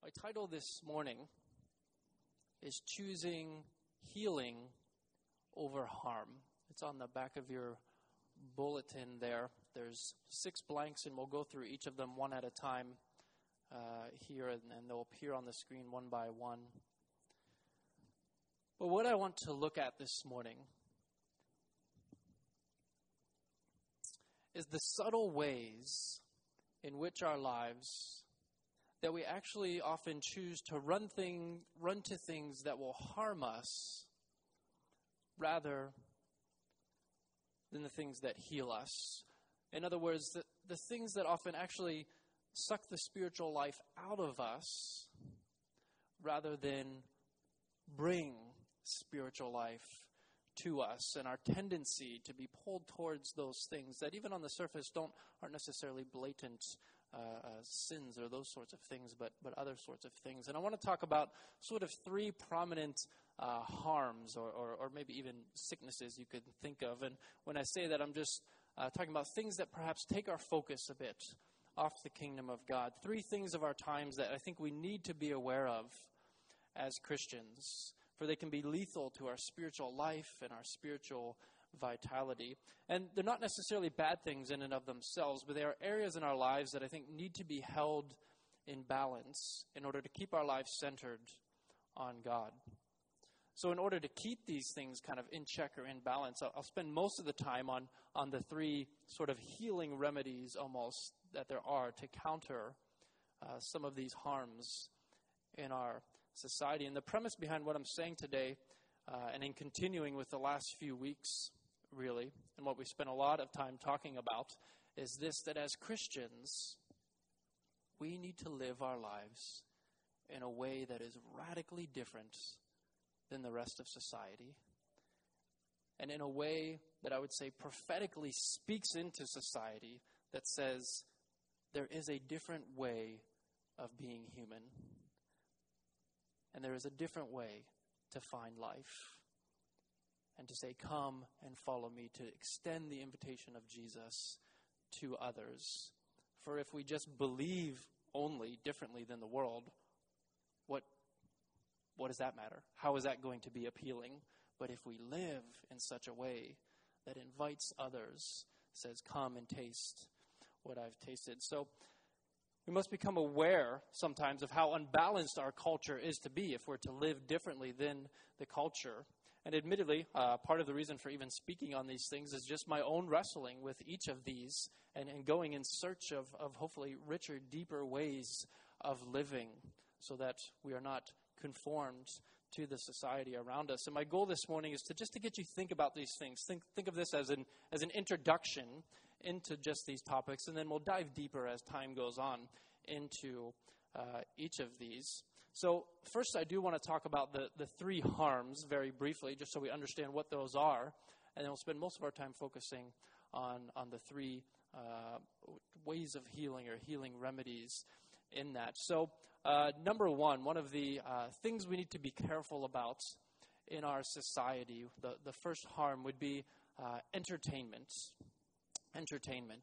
My title this morning is Choosing Healing Over Harm. It's on the back of your bulletin there. There's 6 blanks, and we'll go through each of them one at a time here, and they'll appear on the screen one by one. But what I want to look at this morning is the subtle ways in which our lives, that we actually often choose to run to things that will harm us rather than the things that heal us. In other words, the things that often actually suck the spiritual life out of us rather than bring spiritual life to us, and our tendency to be pulled towards those things that even on the surface aren't necessarily blatant sins or those sorts of things, but other sorts of things. And I want to talk about sort of 3 prominent harms or maybe even sicknesses you could think of. And when I say that, I'm just talking about things that perhaps take our focus a bit off the kingdom of God. 3 things of our times that I think we need to be aware of as Christians, for they can be lethal to our spiritual life and our spiritual vitality. And they're not necessarily bad things in and of themselves, but they are areas in our lives that I think need to be held in balance in order to keep our lives centered on God. So in order to keep these things kind of in check or in balance, I'll spend most of the time on the 3 sort of healing remedies almost that there are to counter some of these harms in our society. And the premise behind what I'm saying today, and in continuing with the last few weeks, really, and what we spent a lot of time talking about, is this: that as Christians, we need to live our lives in a way that is radically different than the rest of society, and in a way that I would say prophetically speaks into society that says there is a different way of being human, and there is a different way to find life, and to say, come and follow me, to extend the invitation of Jesus to others. For if we just believe only differently than the world, what does that matter? How is that going to be appealing? But if we live in such a way that invites others, says, come and taste what I've tasted. So we must become aware sometimes of how unbalanced our culture is to be if we're to live differently than the culture. And admittedly, part of the reason for even speaking on these things is just my own wrestling with each of these and going in search of hopefully richer, deeper ways of living so that we are not conformed to the society around us. And my goal this morning is to get you think about these things. Think of this as an introduction into just these topics, and then we'll dive deeper as time goes on into each of these. So first, I do want to talk about the 3 harms very briefly, just so we understand what those are, and then we'll spend most of our time focusing on the 3 ways of healing or healing remedies in that. So number one of the things we need to be careful about in our society, the first harm would be entertainment. Entertainment.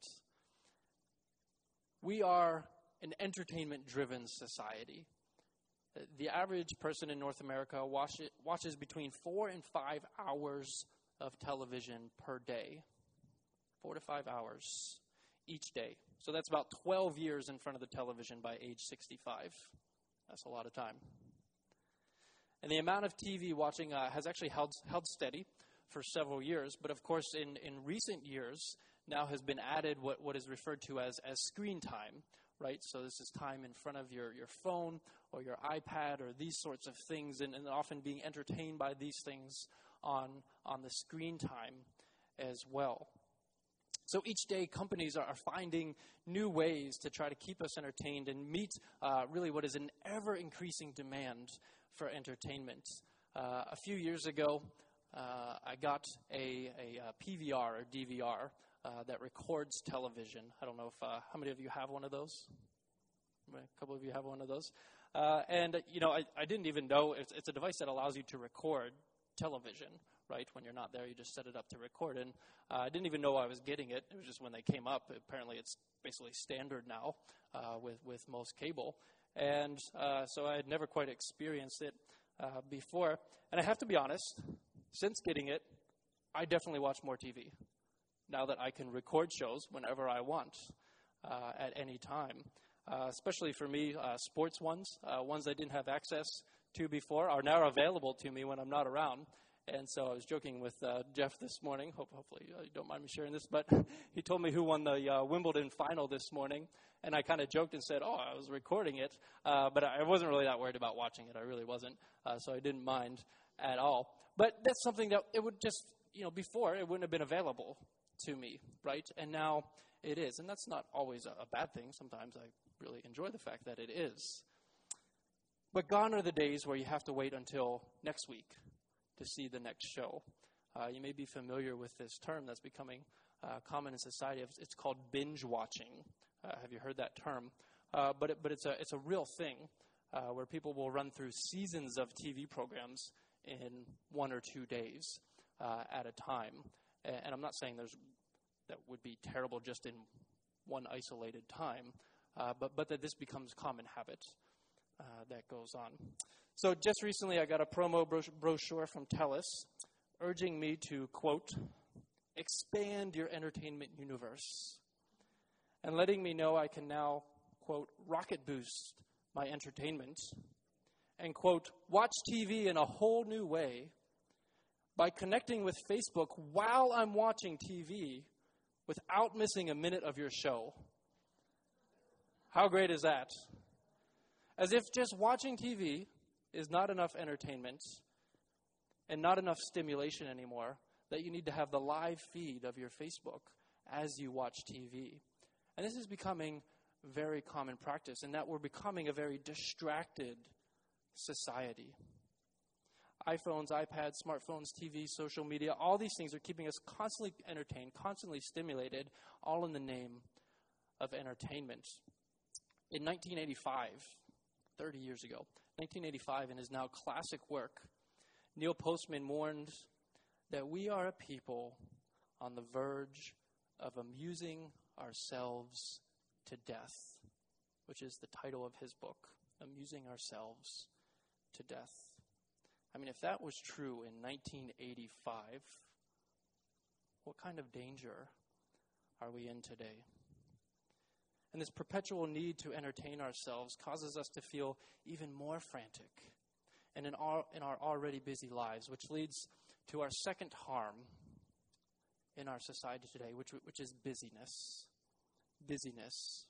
We are an entertainment-driven society. The average person in North America watches between 4 and 5 hours of television per day. 4 to 5 hours each day. So that's about 12 years in front of the television by age 65. That's a lot of time. And the amount of TV watching has actually held steady for several years. But of course, in recent years, now has been added what is referred to as screen time, right? So this is time in front of your phone or your iPad or these sorts of things, and often being entertained by these things on the screen time as well. So each day, companies are finding new ways to try to keep us entertained and meet really what is an ever-increasing demand for entertainment. A few years ago, I got a PVR or DVR that records television. I don't know if how many of you have one of those? A couple of you have one of those. And I didn't even know it's a device that allows you to record television, right? When you're not there, you just set it up to record. And I didn't even know I was getting it. It was just when they came up. Apparently, it's basically standard now with most cable. And so I had never quite experienced it before. And I have to be honest, since getting it, I definitely watch more TV now that I can record shows whenever I want at any time. Especially for me, sports ones I didn't have access to before are now available to me when I'm not around. And so I was joking with Jeff this morning. Hopefully you don't mind me sharing this, but he told me who won the Wimbledon final this morning. And I kind of joked and said, I was recording it. But I wasn't really that worried about watching it. I really wasn't. So I didn't mind at all. But that's something that it would just, before it wouldn't have been available to me, right? And now it is. And that's not always a bad thing. Sometimes I really enjoy the fact that it is. But gone are the days where you have to wait until next week to see the next show. You may be familiar with this term that's becoming common in society. It's called binge watching. Have you heard that term? But it's a real thing where people will run through seasons of TV programs in 1 or 2 days at a time. And I'm not saying that would be terrible just in one isolated time, but that this becomes common habit that goes on. So just recently I got a promo brochure from TELUS urging me to, quote, expand your entertainment universe, and letting me know I can now, quote, rocket boost my entertainment, and, quote, watch TV in a whole new way by connecting with Facebook while I'm watching TV without missing a minute of your show. How great is that? As if just watching TV is not enough entertainment and not enough stimulation anymore, that you need to have the live feed of your Facebook as you watch TV. And this is becoming very common practice, and that we're becoming a very distracted society. iPhones, iPads, smartphones, TV, social media, all these things are keeping us constantly entertained, constantly stimulated, all in the name of entertainment. In 1985, 30 years ago, 1985, in his now classic work, Neil Postman warned that we are a people on the verge of amusing ourselves to death, which is the title of his book, Amusing Ourselves to Death. I mean, if that was true in 1985, what kind of danger are we in today? And this perpetual need to entertain ourselves causes us to feel even more frantic and in our already busy lives, which leads to our second harm in our society today, which is busyness. Busyness.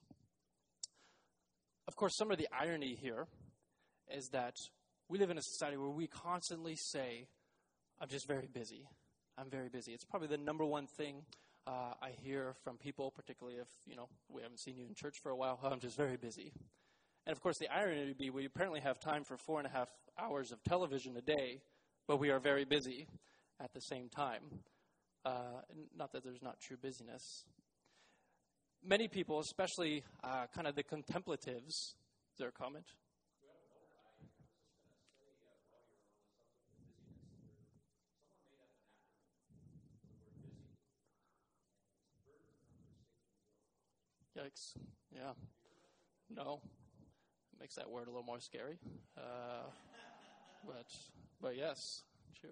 Of course, some of the irony here is that we live in a society where we constantly say, I'm just very busy. I'm very busy. It's probably the number one thing I hear from people, particularly if, we haven't seen you in church for a while. I'm just very busy. And of course, the irony would be we apparently have time for 4.5 hours of television a day, but we are very busy at the same time. Not that there's not true busyness. Many people, especially kind of the contemplatives, is there a comment? Yikes. Yeah. No. It makes that word a little more scary. But yes, true.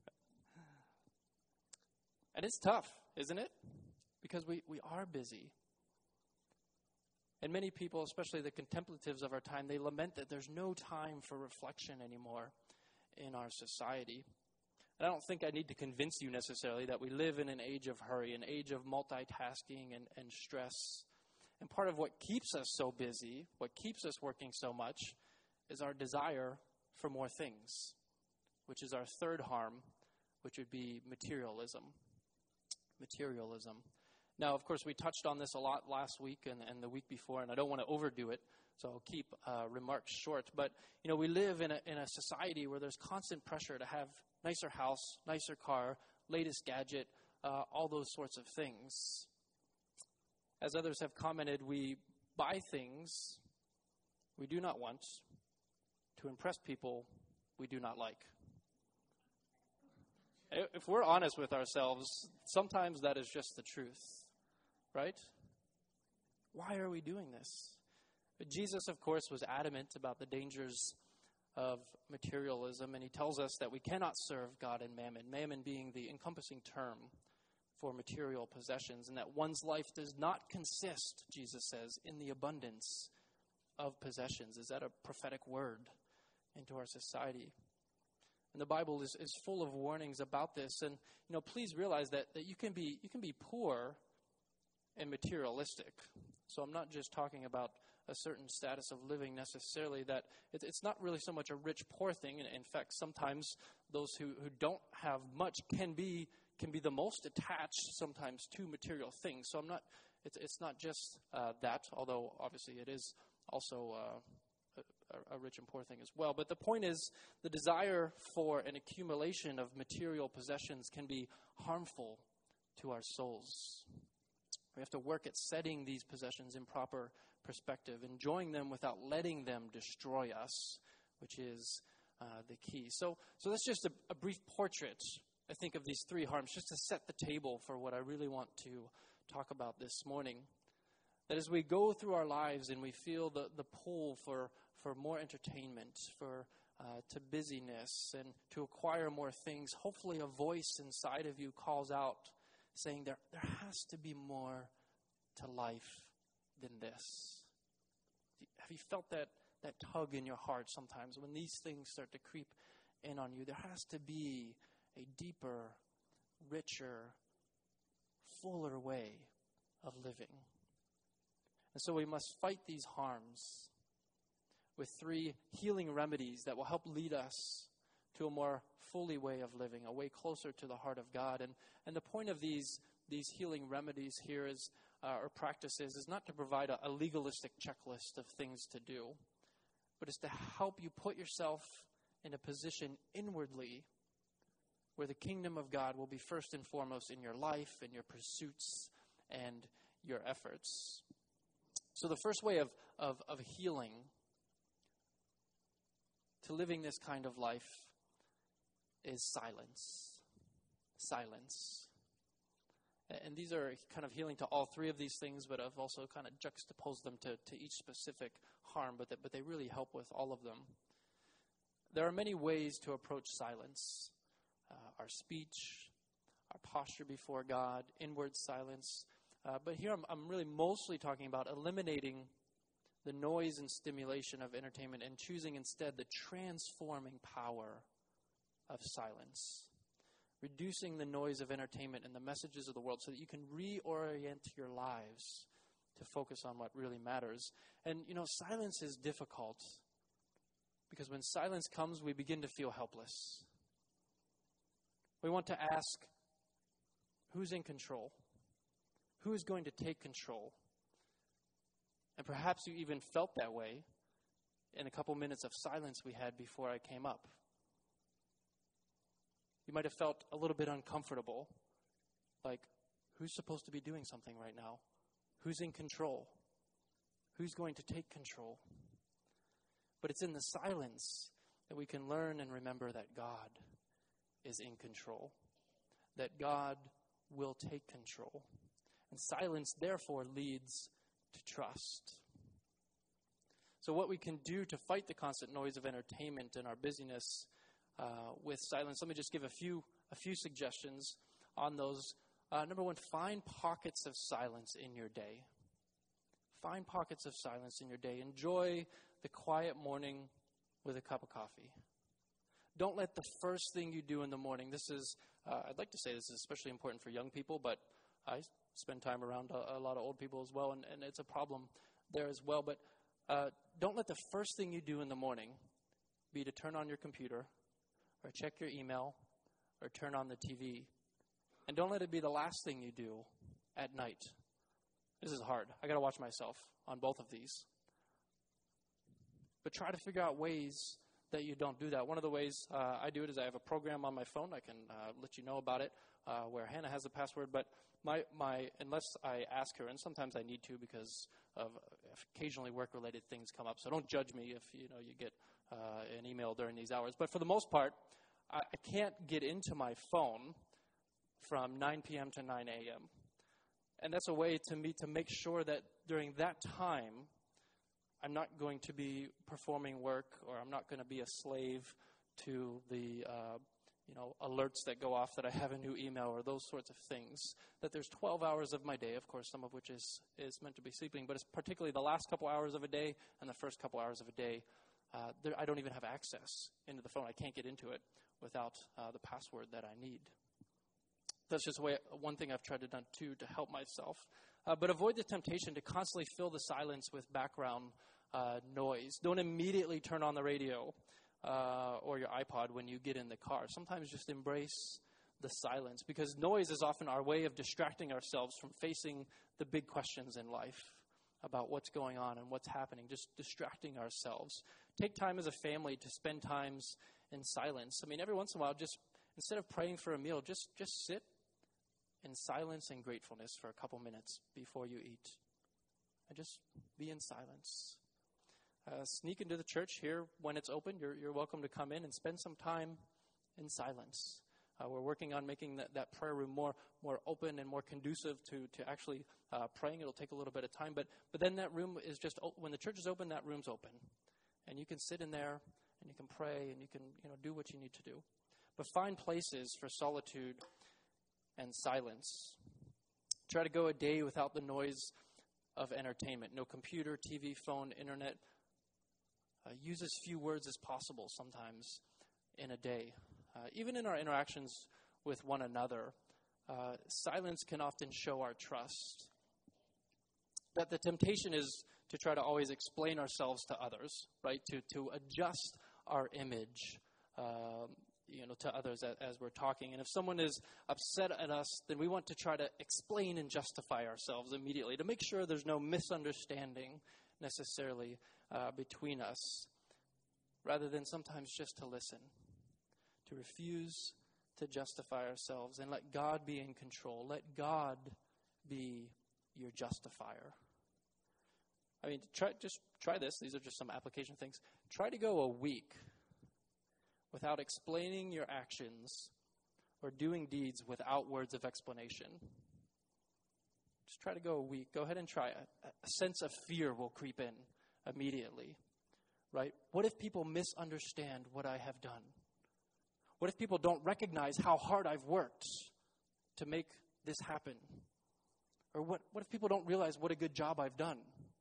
And it's tough, isn't it? Because we are busy. And many people, especially the contemplatives of our time, they lament that there's no time for reflection anymore in our society. And I don't think I need to convince you necessarily that we live in an age of hurry, an age of multitasking and stress. And part of what keeps us so busy, what keeps us working so much, is our desire for more things, which is our third harm, which would be materialism. Materialism. Now, of course, we touched on this a lot last week and the week before, and I don't want to overdo it, so I'll keep remarks short. But, we live in a society where there's constant pressure to have nicer house, nicer car, latest gadget, all those sorts of things. As others have commented, we buy things we do not want to impress people we do not like. If we're honest with ourselves, sometimes that is just the truth, right? Why are we doing this? Jesus, of course, was adamant about the dangers of materialism, and he tells us that we cannot serve God and mammon, mammon being the encompassing term for material possessions, and that one's life does not consist, Jesus says, in the abundance of possessions. Is that a prophetic word into our society? And the Bible is full of warnings about this. And please realize that you can be poor and materialistic. So I'm not just talking about a certain status of living necessarily. That it's not really so much a rich poor thing. And in fact, sometimes those who don't have much can be the most attached sometimes to material things. So it's not just that, although obviously it is also a rich and poor thing as well. But the point is, the desire for an accumulation of material possessions can be harmful to our souls. We have to work at setting these possessions in proper perspective, enjoying them without letting them destroy us, which is the key. So that's just a brief portrait, I think, of these three harms, just to set the table for what I really want to talk about this morning. That as we go through our lives and we feel the pull for more entertainment, to busyness, and to acquire more things, hopefully a voice inside of you calls out saying there has to be more to life than this. Have you felt that tug in your heart sometimes when these things start to creep in on you? There has to be a deeper, richer, fuller way of living. And so we must fight these harms with three healing remedies that will help lead us to a more fully way of living, a way closer to the heart of God. And the point of these healing remedies here is, or practices, is not to provide a legalistic checklist of things to do, but is to help you put yourself in a position inwardly where the kingdom of God will be first and foremost in your life, in your pursuits, and your efforts. So the first way of healing to living this kind of life is silence. Silence. And these are kind of healing to all three of these things, but I've also kind of juxtaposed them to each specific harm, but they really help with all of them. There are many ways to approach silence. Our speech, our posture before God, inward silence. But here I'm really mostly talking about eliminating the noise and stimulation of entertainment and choosing instead the transforming power of silence. Reducing the noise of entertainment and the messages of the world so that you can reorient your lives to focus on what really matters. And, silence is difficult because when silence comes, we begin to feel helpless. We want to ask, who's in control? Who is going to take control? And perhaps you even felt that way in a couple minutes of silence we had before I came up. You might have felt a little bit uncomfortable, like, who's supposed to be doing something right now? Who's in control? Who's going to take control? But it's in the silence that we can learn and remember that God is in control, that God will take control. And silence, therefore, leads to trust. So what we can do to fight the constant noise of entertainment and our busyness with silence, let me just give a few suggestions on those. Number one, find pockets of silence in your day. Find pockets of silence in your day. Enjoy the quiet morning with a cup of coffee. Don't let the first thing you do in the morning, I'd like to say this is especially important for young people, but I spend time around a lot of old people as well, and it's a problem there as well. But don't let the first thing you do in the morning be to turn on your computer or check your email or turn on the TV. And don't let it be the last thing you do at night. This is hard. I got to watch myself on both of these. But try to figure out ways that you don't do that. One of the ways I do it is I have a program on my phone. I can let you know about it where Hannah has the password. But my unless I ask her, and sometimes I need to because of occasionally work-related things come up. So don't judge me if you get an email during these hours. But for the most part, I can't get into my phone from 9 p.m. to 9 a.m. And that's a way to me to make sure that during that time, I'm not going to be performing work, or I'm not going to be a slave to the alerts that go off that I have a new email or those sorts of things. That there's 12 hours of my day, of course, some of which is meant to be sleeping, but it's particularly the last couple hours of a day and the first couple hours of a day. I don't even have access into the phone. I can't get into it without the password that I need. That's just one thing I've tried to do too to help myself. But avoid the temptation to constantly fill the silence with background noise. Don't immediately turn on the radio or your iPod when you get in the car. Sometimes just embrace the silence, because noise is often our way of distracting ourselves from facing the big questions in life about what's going on and what's happening, just distracting ourselves. Take time as a family to spend times in silence. I mean, every once in a while, just instead of praying for a meal, just sit in silence and gratefulness for a couple minutes before you eat. And just be in silence. Sneak into the church here when it's open. You're welcome to come in and spend some time in silence. We're working on making that prayer room more open and more conducive to actually praying. It'll take a little bit of time, but then that room is just when the church is open, that room's open, and you can sit in there and you can pray and you can do what you need to do. But find places for solitude and silence. Try to go a day without the noise of entertainment. No computer, TV, phone, internet. Use as few words as possible sometimes in a day. Even in our interactions with one another, silence can often show our trust. That the temptation is to try to always explain ourselves to others, right? To adjust our image, to others as we're talking. And if someone is upset at us, then we want to try to explain and justify ourselves immediately to make sure there's no misunderstanding necessarily between us, rather than sometimes just to listen, to refuse to justify ourselves and let God be in control. Let God be your justifier. I mean, try this. These are just some application things. Try to go a week without explaining your actions or doing deeds without words of explanation. Just try to go a week. Go ahead and try it. A sense of fear will creep in immediately, right? What if people misunderstand what I have done? What if people don't recognize how hard I've worked to make this happen? Or what if people don't realize what a good job I've done?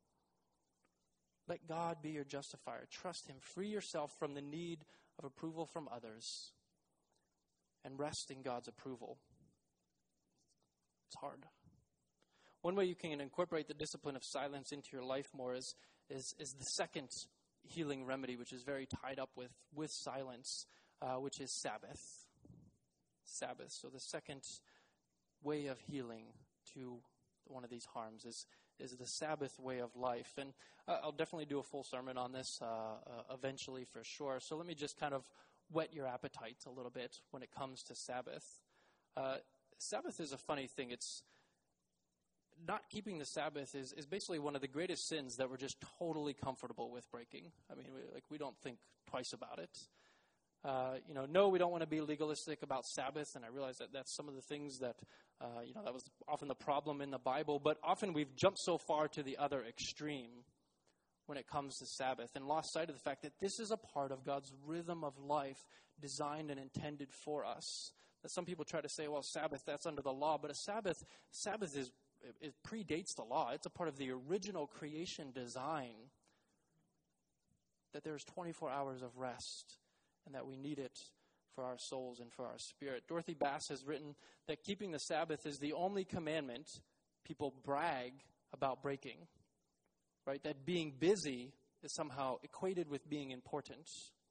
Let God be your justifier. Trust Him. Free yourself from the need of approval from others and rest in God's approval. It's hard. One way you can incorporate the discipline of silence into your life more is the second healing remedy, which is very tied up with silence, which is Sabbath. Sabbath. So the second way of healing to one of these harms is the Sabbath way of life. And I'll definitely do a full sermon on this eventually for sure. So let me just kind of whet your appetite a little bit when it comes to Sabbath. Sabbath is a funny thing. It's not keeping the Sabbath is basically one of the greatest sins that we're just totally comfortable with breaking. I mean, we don't think twice about it. No, we don't want to be legalistic about Sabbath, and I realize that that's some of the things that, that was often the problem in the Bible, but often we've jumped so far to the other extreme when it comes to Sabbath and lost sight of the fact that this is a part of God's rhythm of life designed and intended for us. That some people try to say, well, Sabbath, that's under the law, but a Sabbath it predates the law. It's a part of the original creation design that there's 24 hours of rest and that we need it for our souls and for our spirit. Dorothy Bass has written that keeping the Sabbath is the only commandment people brag about breaking, right? That being busy is somehow equated with being important.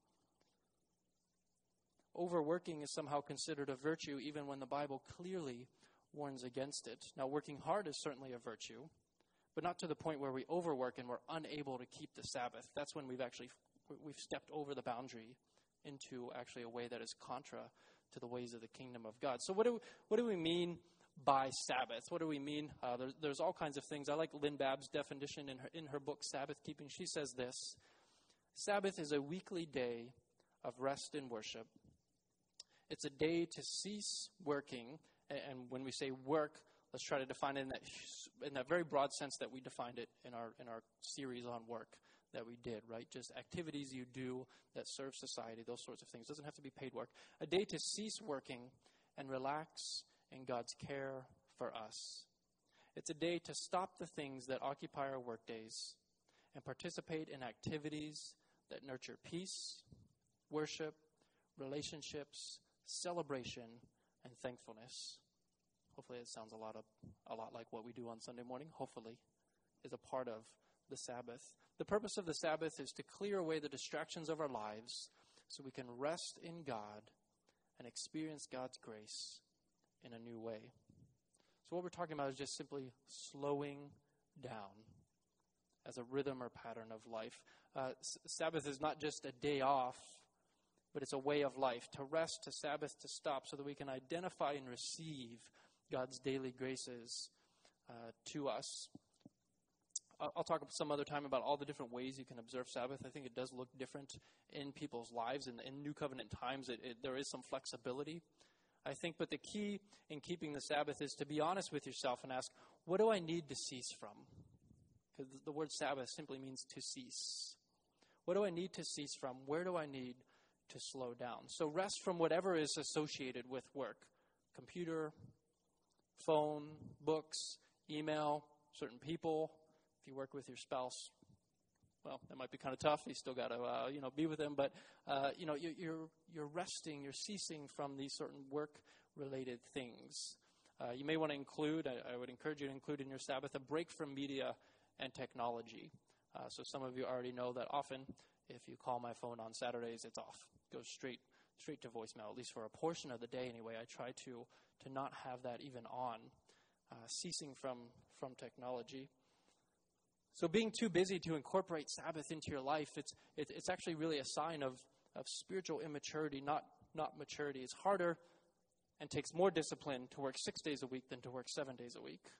Overworking is somehow considered a virtue, even when the Bible clearly warns against it. Now, working hard is certainly a virtue, but not to the point where we overwork and we're unable to keep the Sabbath. That's when we've stepped over the boundary into actually a way that is contra to the ways of the kingdom of God. So what do we mean by Sabbath? What do we mean? There's all kinds of things. I like Lynn Babb's definition in her book, Sabbath Keeping. She says this: Sabbath is a weekly day of rest and worship. It's a day to cease working. And when we say work, let's try to define it in that very broad sense that we defined it in our series on work. that we did, right? Just activities you do that serve society, those sorts of things. It doesn't have to be paid work. A day to cease working and relax in God's care for us. It's a day to stop the things that occupy our work days and participate in activities that nurture peace, worship, relationships, celebration, and thankfulness. Hopefully it sounds a lot like what we do on Sunday morning. Hopefully is a part of the Sabbath. The purpose of the Sabbath is to clear away the distractions of our lives so we can rest in God and experience God's grace in a new way. So what we're talking about is just simply slowing down as a rhythm or pattern of life. Sabbath is not just a day off, but it's a way of life. To rest, to Sabbath, to stop, so that we can identify and receive God's daily graces to us. I'll talk some other time about all the different ways you can observe Sabbath. I think it does look different in people's lives. In New Covenant times, there is some flexibility, I think. But the key in keeping the Sabbath is to be honest with yourself and ask, what do I need to cease from? Because the word Sabbath simply means to cease. What do I need to cease from? Where do I need to slow down? So rest from whatever is associated with work. Computer, phone, books, email, certain people. If you work with your spouse, well, that might be kind of tough. You still got to, be with them. But, you're resting, you're ceasing from these certain work-related things. You may want to include, I would encourage you to include in your Sabbath, a break from media and technology. So some of you already know that often, if you call my phone on Saturdays, it's off. It goes straight to voicemail, at least for a portion of the day anyway. I try to not have that even on, ceasing from technology. So being too busy to incorporate Sabbath into your life, it's actually really a sign of spiritual immaturity, not maturity. It's harder and takes more discipline to work 6 days a week than to work 7 days a week.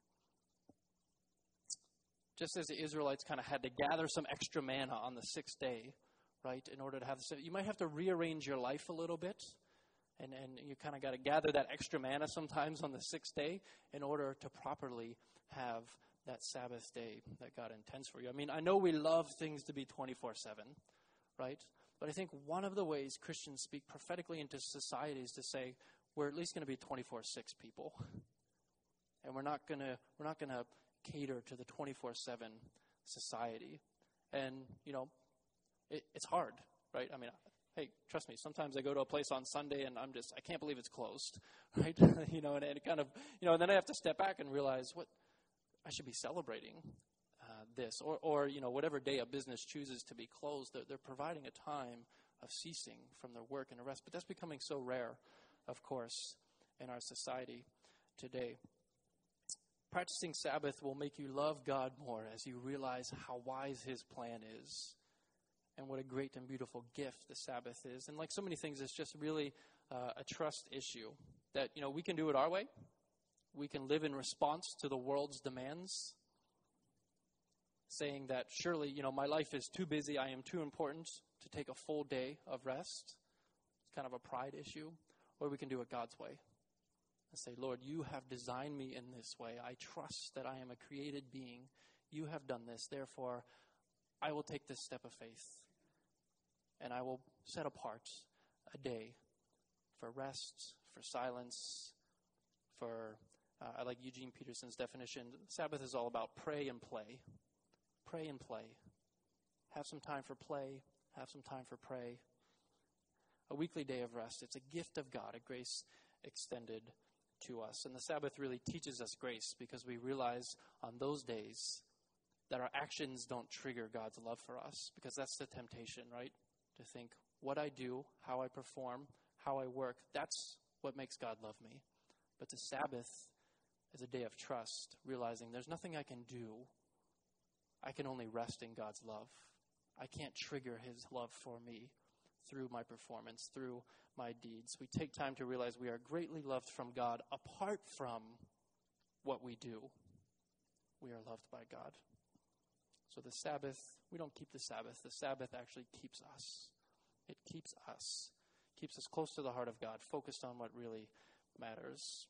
Just as the Israelites kind of had to gather some extra manna on the sixth day, right, in order to have you might have to rearrange your life a little bit, and you kind of got to gather that extra manna sometimes on the sixth day in order to properly have that Sabbath day that God intends for you. I mean, I know we love things to be 24/7, right? But I think one of the ways Christians speak prophetically into society is to say we're at least going to be 24/6 people, and we're not gonna cater to the 24/7 society. And it's hard, right? I mean, hey, trust me, sometimes I go to a place on Sunday and I can't believe it's closed, right? And it kind of, and then I have to step back and realize what I should be celebrating this, or whatever day a business chooses to be closed, they're providing a time of ceasing from their work and a rest. But that's becoming so rare, of course, in our society today. Practicing Sabbath will make you love God more as you realize how wise His plan is and what a great and beautiful gift the Sabbath is. And like so many things, it's just really a trust issue that, we can do it our way. We can live in response to the world's demands, saying that surely, my life is too busy, I am too important to take a full day of rest. It's kind of a pride issue. Or we can do it God's way and say, Lord, you have designed me in this way. I trust that I am a created being. You have done this. Therefore, I will take this step of faith and I will set apart a day for rest, for silence, for I like Eugene Peterson's definition. Sabbath is all about pray and play. Pray and play. Have some time for play. Have some time for pray. A weekly day of rest. It's a gift of God, a grace extended to us. And the Sabbath really teaches us grace because we realize on those days that our actions don't trigger God's love for us, because that's the temptation, right? To think what I do, how I perform, how I work, that's what makes God love me. But the Sabbath is a day of trust, realizing there's nothing I can do. I can only rest in God's love. I can't trigger His love for me through my performance, through my deeds. We take time to realize we are greatly loved from God apart from what we do. We are loved by God. So the Sabbath, we don't keep the Sabbath. The Sabbath actually keeps us. It keeps us close to the heart of God, focused on what really matters.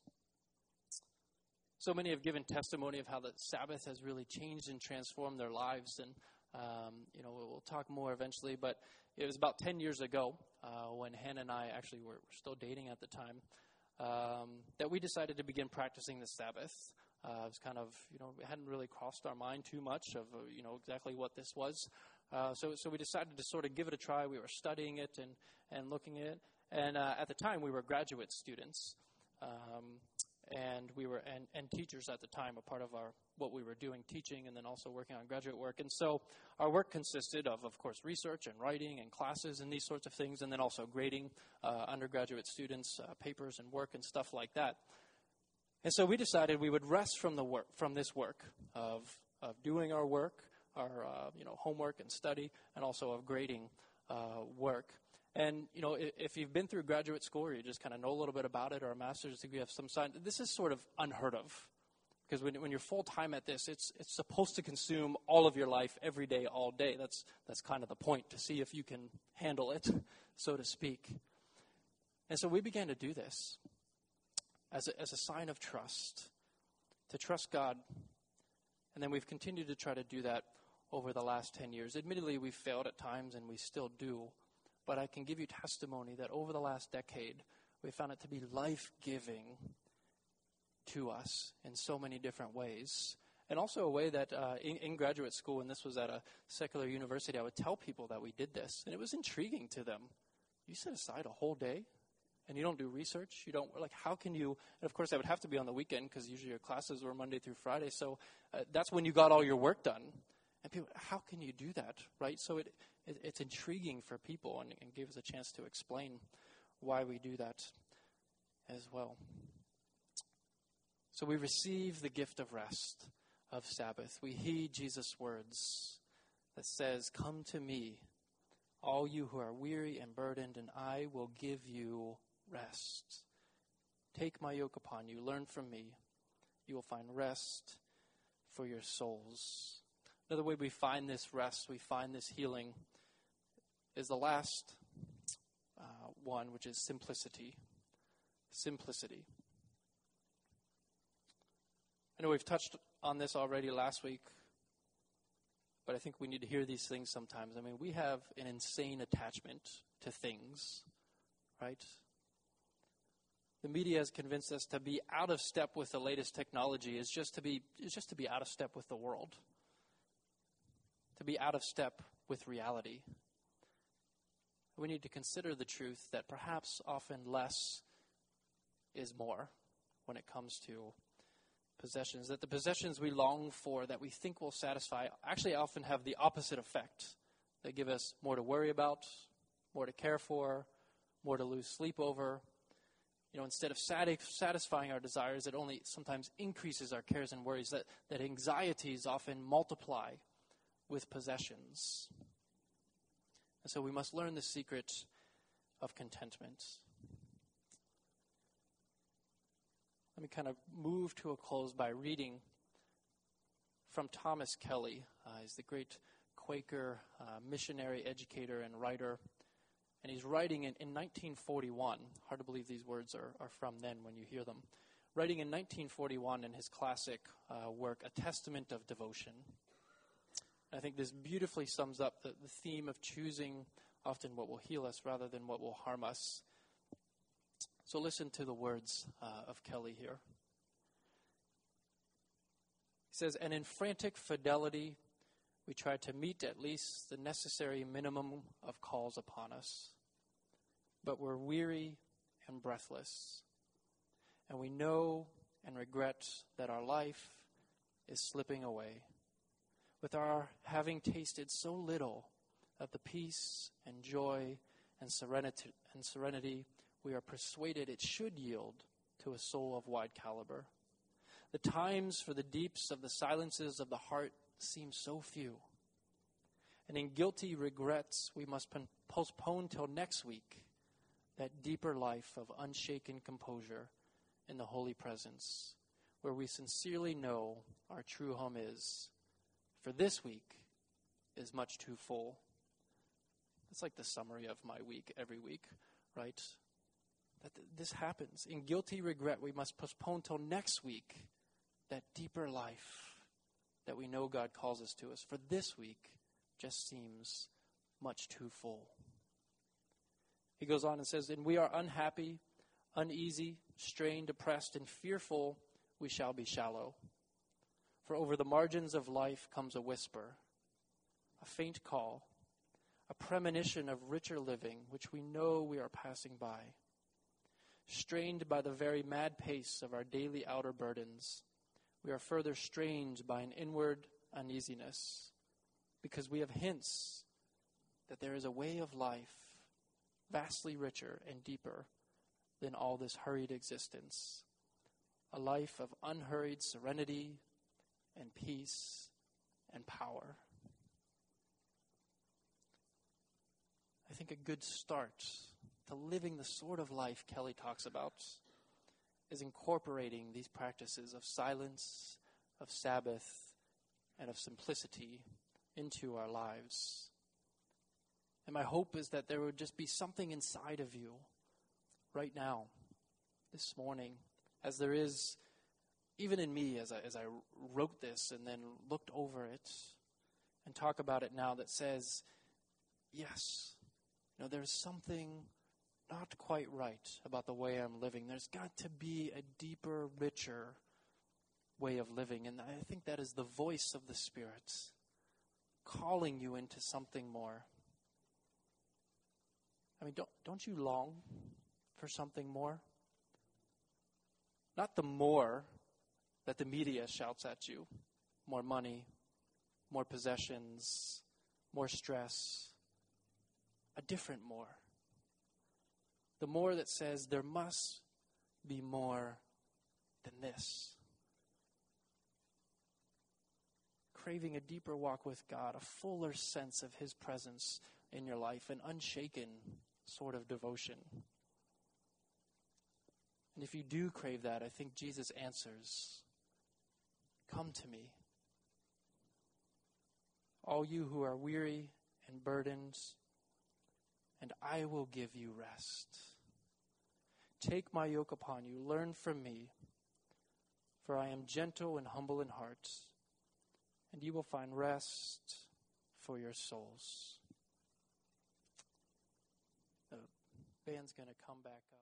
So many have given testimony of how the Sabbath has really changed and transformed their lives. And We'll talk more eventually, but it was about 10 years ago when Hannah and I actually were still dating at the time, that we decided to begin practicing the Sabbath. It was kind of, it hadn't really crossed our mind too much of, exactly what this was. So we decided to sort of give it a try. We were studying it and looking at it. And at the time, we were graduate students. And we were and teachers at the time, a part of what we were doing, teaching, and then also working on graduate work. And so our work consisted of course, research and writing and classes and these sorts of things, and then also grading undergraduate students' papers and work and stuff like that. And so we decided we would rest from this work of doing our work, our homework and study, and also of grading work. And, if you've been through graduate school or you just kind of know a little bit about it, or a master's degree of some kind, this is sort of unheard of. Because when you're full-time at this, it's supposed to consume all of your life every day, all day. That's kind of the point, to see if you can handle it, so to speak. And so we began to do this as a sign of trust, to trust God. And then we've continued to try to do that over the last 10 years. Admittedly, we've failed at times, and we still do. But I can give you testimony that over the last decade, we found it to be life-giving to us in so many different ways. And also a way that in graduate school, and this was at a secular university, I would tell people that we did this. And it was intriguing to them. You set aside a whole day, and you don't do research? You don't, how can you? And of course, I would have to be on the weekend, because usually your classes were Monday through Friday. So that's when you got all your work done. And people, how can you do that, right? So it's intriguing for people, and gave us a chance to explain why we do that as well. So we receive the gift of rest, of Sabbath. We heed Jesus' words that says, "Come to me, all you who are weary and burdened, and I will give you rest. Take my yoke upon you, learn from me. You will find rest for your souls." Another way we find this rest, we find this healing, is the last one, which is simplicity. Simplicity. I know we've touched on this already last week, but I think we need to hear these things sometimes. I mean, we have an insane attachment to things, right? The media has convinced us to be out of step with the latest technology is just to be out of step with the world, to be out of step with reality. We need to consider the truth that perhaps often less is more when it comes to possessions, that the possessions we long for, that we think will satisfy, actually often have the opposite effect. They give us more to worry about, more to care for, more to lose sleep over. Instead of satisfying our desires, it only sometimes increases our cares and worries, that anxieties often multiply with possessions. And so we must learn the secret of contentment. Let me kind of move to a close by reading from Thomas Kelly. He's the great Quaker missionary, educator, and writer. And he's writing in 1941. Hard to believe these words are from then when you hear them. Writing in 1941 in his classic work, A Testament of Devotion. I think this beautifully sums up the theme of choosing often what will heal us rather than what will harm us. So listen to the words of Kelly here. He says, "And in frantic fidelity, we try to meet at least the necessary minimum of calls upon us. But we're weary and breathless, and we know and regret that our life is slipping away. With our having tasted so little of the peace and joy and serenity, we are persuaded it should yield to a soul of wide caliber. The times for the deeps of the silences of the heart seem so few. And in guilty regrets, we must postpone till next week that deeper life of unshaken composure in the holy presence, where we sincerely know our true home is. For this week is much too full." It's like the summary of my week every week, right? That this happens. In guilty regret, we must postpone till next week that deeper life that we know God calls us to us. For this week just seems much too full. He goes on and says, and we are unhappy, uneasy, strained, depressed, and fearful we shall be shallow. For over the margins of life comes a whisper, a faint call, a premonition of richer living, which we know we are passing by. Strained by the very mad pace of our daily outer burdens, we are further strained by an inward uneasiness, because we have hints that there is a way of life vastly richer and deeper than all this hurried existence, a life of unhurried serenity and peace and power. I think a good start to living the sort of life Kelly talks about is incorporating these practices of silence, of Sabbath, and of simplicity into our lives. And my hope is that there would just be something inside of you right now, this morning, as there is even in me as I wrote this and then looked over it and talk about it now, that says, yes, there's something not quite right about the way I'm living. There's got to be a deeper, richer way of living. And I think that is the voice of the Spirit calling you into something more. I mean, don't you long for something more? Not the more that the media shouts at you. More money, more possessions, more stress. A different more. The more that says there must be more than this. Craving a deeper walk with God, a fuller sense of His presence in your life, an unshaken sort of devotion. And if you do crave that, I think Jesus answers, come to me. All you who are weary and burdened, and I will give you rest. Take my yoke upon you, learn from me, for I am gentle and humble in heart, and you will find rest for your souls. The band's going to come back up.